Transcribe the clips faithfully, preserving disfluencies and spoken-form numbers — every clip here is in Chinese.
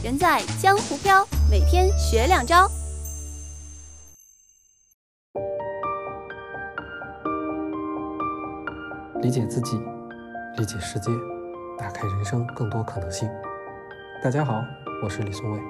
人在江湖飘，每天学两招。 理解自己，理解世界，打开人生更多可能性。大家好，我是李松蔚。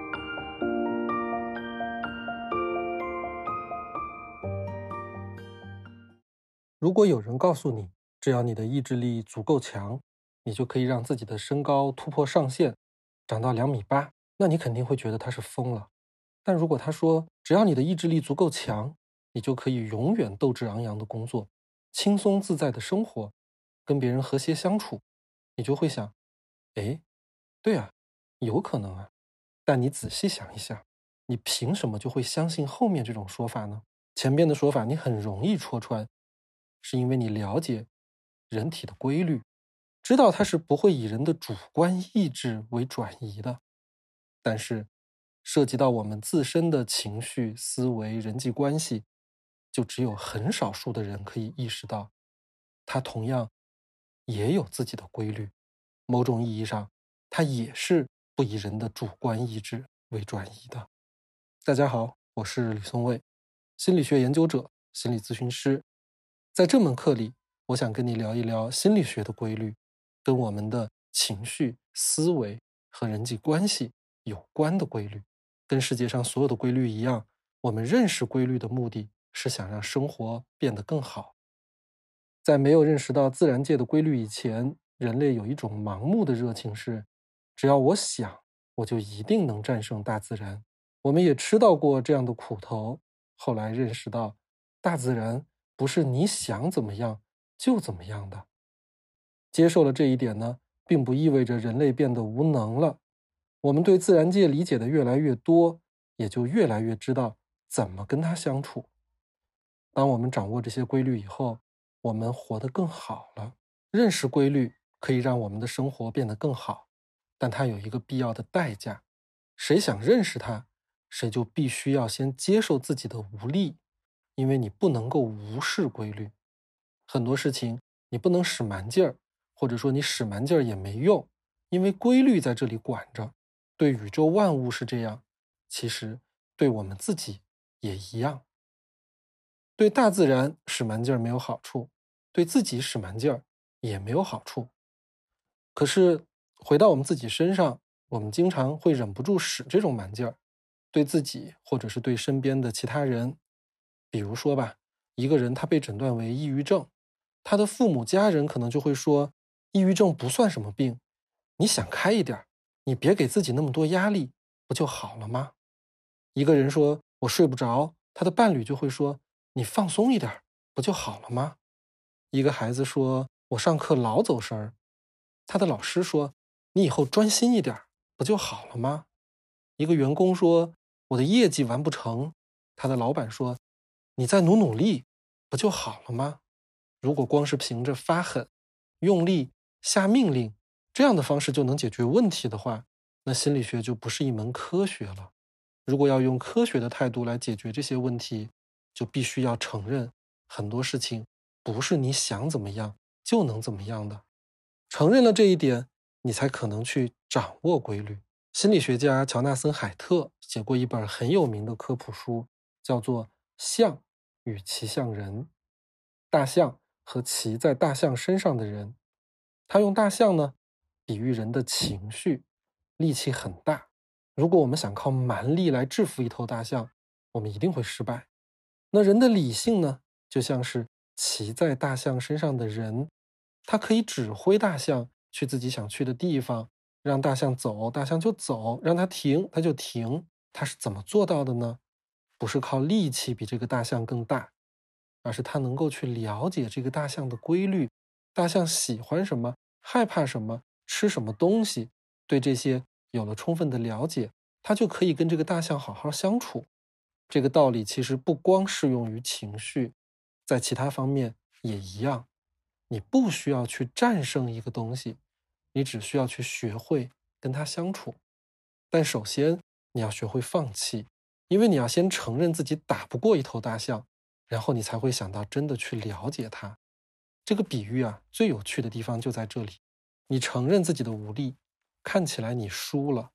如果有人告诉你，只要你的意志力足够强，你就可以让自己的身高突破上限，长到两米八，那你肯定会觉得他是疯了。但如果他说，只要你的意志力足够强，你就可以永远斗志昂扬的工作，轻松自在的生活，跟别人和谐相处，你就会想，诶，对啊，有可能啊。但你仔细想一想，你凭什么就会相信后面这种说法呢？前边的说法你很容易戳穿，是因为你了解人体的规律，知道它是不会以人的主观意志为转移的。但是涉及到我们自身的情绪、思维、人际关系，就只有很少数的人可以意识到，它同样也有自己的规律。某种意义上，它也是不以人的主观意志为转移的。大家好，我是吕松蔚，心理学研究者，心理咨询师。在这门课里，我想跟你聊一聊心理学的规律，跟我们的情绪、思维和人际关系有关的规律。跟世界上所有的规律一样，我们认识规律的目的是想让生活变得更好。在没有认识到自然界的规律以前，人类有一种盲目的热情是，只要我想，我就一定能战胜大自然。我们也吃到过这样的苦头，后来认识到，大自然不是你想怎么样就怎么样的。接受了这一点呢，并不意味着人类变得无能了。我们对自然界理解的越来越多，也就越来越知道怎么跟它相处。当我们掌握这些规律以后，我们活得更好了。认识规律可以让我们的生活变得更好，但它有一个必要的代价。谁想认识它，谁就必须要先接受自己的无力，因为你不能够无视规律。很多事情你不能使蛮劲儿，或者说你使蛮劲儿也没用，因为规律在这里管着。对宇宙万物是这样，其实对我们自己也一样。对大自然使蛮劲儿没有好处，对自己使蛮劲儿也没有好处。可是回到我们自己身上，我们经常会忍不住使这种蛮劲儿，对自己或者是对身边的其他人。比如说吧，一个人他被诊断为抑郁症，他的父母家人可能就会说，抑郁症不算什么病，你想开一点，你别给自己那么多压力，不就好了吗？一个人说我睡不着，他的伴侣就会说，你放松一点，不就好了吗？一个孩子说，我上课老走神儿，他的老师说，你以后专心一点，不就好了吗？一个员工说，我的业绩完不成，他的老板说，你再努努力，不就好了吗？如果光是凭着发狠、用力、下命令这样的方式就能解决问题的话，那心理学就不是一门科学了。如果要用科学的态度来解决这些问题，就必须要承认很多事情不是你想怎么样就能怎么样的。承认了这一点，你才可能去掌握规律。心理学家乔纳森·海特写过一本很有名的科普书，叫做《象与骑象人》，大象和骑在大象身上的人。他用大象呢比喻人的情绪，力气很大。如果我们想靠蛮力来制服一头大象，我们一定会失败。那人的理性呢，就像是骑在大象身上的人，他可以指挥大象去自己想去的地方，让大象走，大象就走，让它停，它就停。他是怎么做到的呢？不是靠力气比这个大象更大，而是他能够去了解这个大象的规律，大象喜欢什么，害怕什么，吃什么东西，对这些有了充分的了解，他就可以跟这个大象好好相处。这个道理其实不光适用于情绪，在其他方面也一样。你不需要去战胜一个东西，你只需要去学会跟它相处。但首先你要学会放弃，因为你要先承认自己打不过一头大象，然后你才会想到真的去了解它。这个比喻啊，最有趣的地方就在这里。你承认自己的无力，看起来你输了，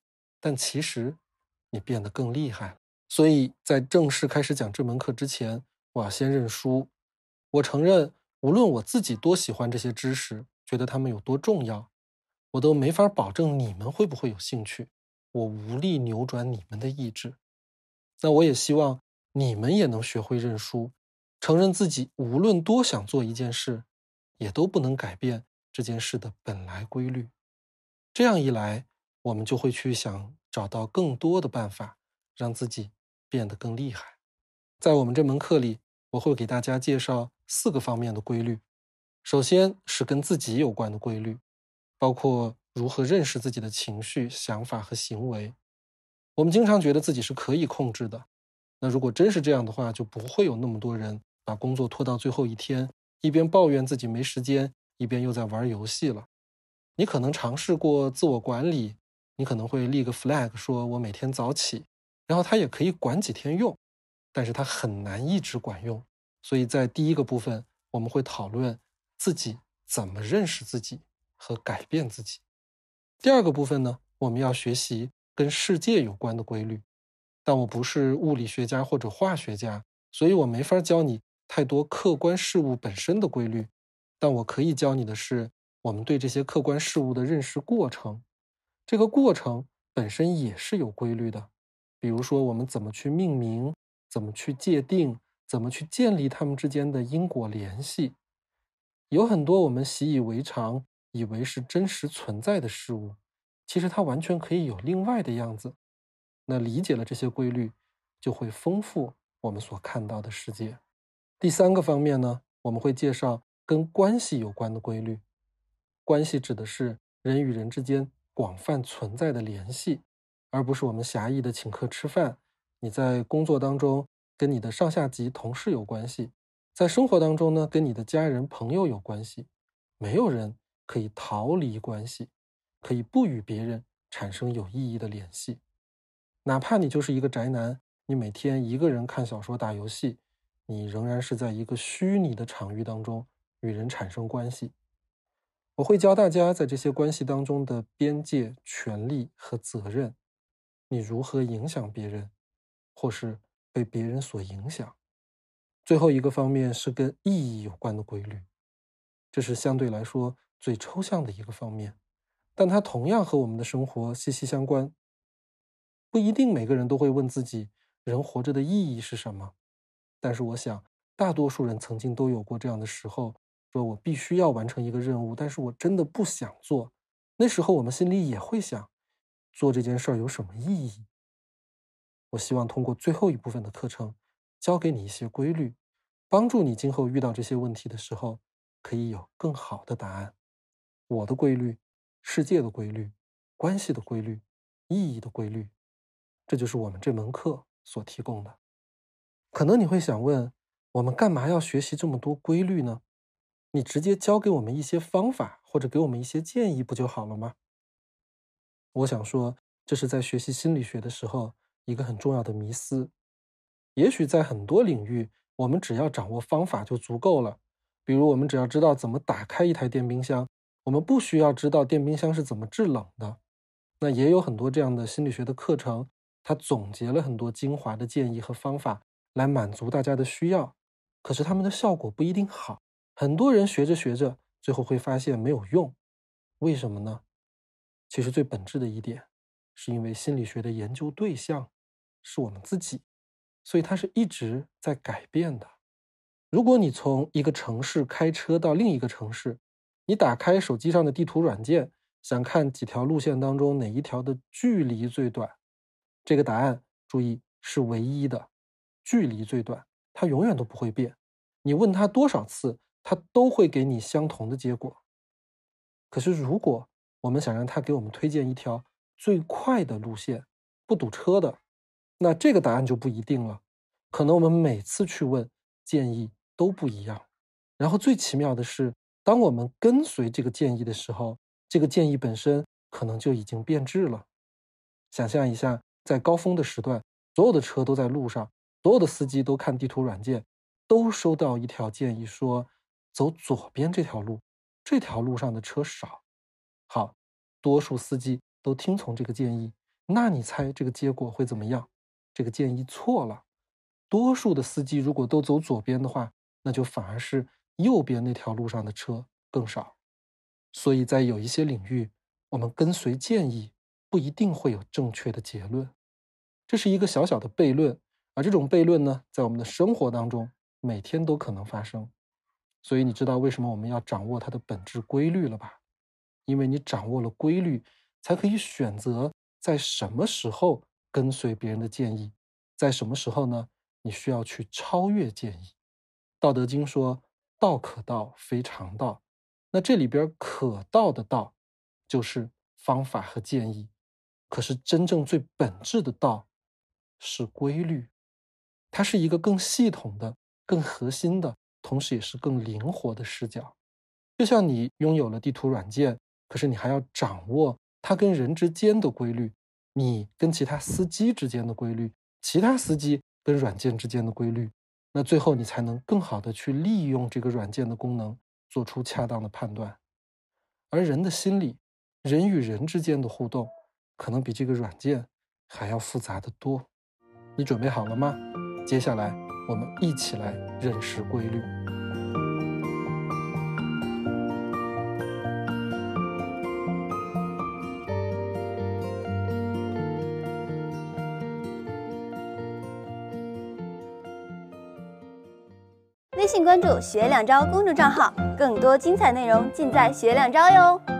但其实你变得更厉害了。所以在正式开始讲这门课之前，我要先认输。我承认，无论我自己多喜欢这些知识，觉得它们有多重要，我都没法保证你们会不会有兴趣，我无力扭转你们的意志。那我也希望你们也能学会认输，承认自己无论多想做一件事，也都不能改变这件事的本来规律。这样一来，我们就会去想找到更多的办法，让自己变得更厉害。在我们这门课里，我会给大家介绍四个方面的规律。首先是跟自己有关的规律，包括如何认识自己的情绪、想法和行为。我们经常觉得自己是可以控制的，那如果真是这样的话，就不会有那么多人把工作拖到最后一天，一边抱怨自己没时间，一边又在玩游戏了。你可能尝试过自我管理，你可能会立个 flag 说我每天早起，然后它也可以管几天用，但是它很难一直管用。所以在第一个部分，我们会讨论自己怎么认识自己和改变自己。第二个部分呢，我们要学习跟世界有关的规律。但我不是物理学家或者化学家，所以我没法教你太多客观事物本身的规律。但我可以教你的是，我们对这些客观事物的认识过程。这个过程本身也是有规律的。比如说，我们怎么去命名，怎么去界定，怎么去建立它们之间的因果联系。有很多我们习以为常，以为是真实存在的事物，其实它完全可以有另外的样子。那理解了这些规律，就会丰富我们所看到的世界。第三个方面呢，我们会介绍跟关系有关的规律。关系指的是人与人之间广泛存在的联系，而不是我们狭义的请客吃饭。你在工作当中跟你的上下级同事有关系，在生活当中呢，跟你的家人朋友有关系。没有人可以逃离关系，可以不与别人产生有意义的联系。哪怕你就是一个宅男，你每天一个人看小说打游戏，你仍然是在一个虚拟的场域当中与人产生关系。我会教大家在这些关系当中的边界、权利和责任，你如何影响别人，或是被别人所影响。最后一个方面是跟意义有关的规律，这是相对来说最抽象的一个方面，但它同样和我们的生活息息相关。不一定每个人都会问自己，人活着的意义是什么？但是我想，大多数人曾经都有过这样的时候，说我必须要完成一个任务，但是我真的不想做。那时候我们心里也会想，做这件事儿有什么意义？我希望通过最后一部分的课程，教给你一些规律，帮助你今后遇到这些问题的时候，可以有更好的答案。我的规律，世界的规律，关系的规律，意义的规律，这就是我们这门课所提供的。可能你会想问，我们干嘛要学习这么多规律呢？你直接教给我们一些方法，或者给我们一些建议不就好了吗？我想说，这是在学习心理学的时候一个很重要的迷思。也许在很多领域，我们只要掌握方法就足够了。比如我们只要知道怎么打开一台电冰箱，我们不需要知道电冰箱是怎么制冷的。那也有很多这样的心理学的课程，它总结了很多精华的建议和方法，来满足大家的需要。可是他们的效果不一定好，很多人学着学着，最后会发现没有用。为什么呢？其实最本质的一点，是因为心理学的研究对象是我们自己，所以它是一直在改变的。如果你从一个城市开车到另一个城市，你打开手机上的地图软件，想看几条路线当中哪一条的距离最短，这个答案注意是唯一的，距离最短，它永远都不会变。你问他多少次，他都会给你相同的结果。可是如果我们想让他给我们推荐一条最快的路线，不堵车的，那这个答案就不一定了。可能我们每次去问，建议都不一样。然后最奇妙的是，当我们跟随这个建议的时候，这个建议本身可能就已经变质了。想象一下，在高峰的时段，所有的车都在路上，所有的司机都看地图软件，都收到一条建议说，走左边这条路，这条路上的车少。好，多数司机都听从这个建议， 那你猜这个结果会怎么样？这个建议错了。多数的司机如果都走左边的话，那就反而是右边那条路上的车更少。所以在有一些领域，我们跟随建议不一定会有正确的结论。这是一个小小的悖论，而这种悖论呢，在我们的生活当中每天都可能发生。所以你知道为什么我们要掌握它的本质规律了吧？因为你掌握了规律，才可以选择在什么时候跟随别人的建议，在什么时候呢，你需要去超越建议。道德经说道可道非常道，那这里边可道的道就是方法和建议，可是真正最本质的道是规律，它是一个更系统的、更核心的，同时也是更灵活的视角。就像你拥有了地图软件，可是你还要掌握它跟人之间的规律，你跟其他司机之间的规律，其他司机跟软件之间的规律，那最后你才能更好的去利用这个软件的功能，做出恰当的判断。而人的心理，人与人之间的互动，可能比这个软件还要复杂得多。你准备好了吗？接下来我们一起来认识规律。 微信关注学两招公众账号，更多精彩内容尽在学两招哟。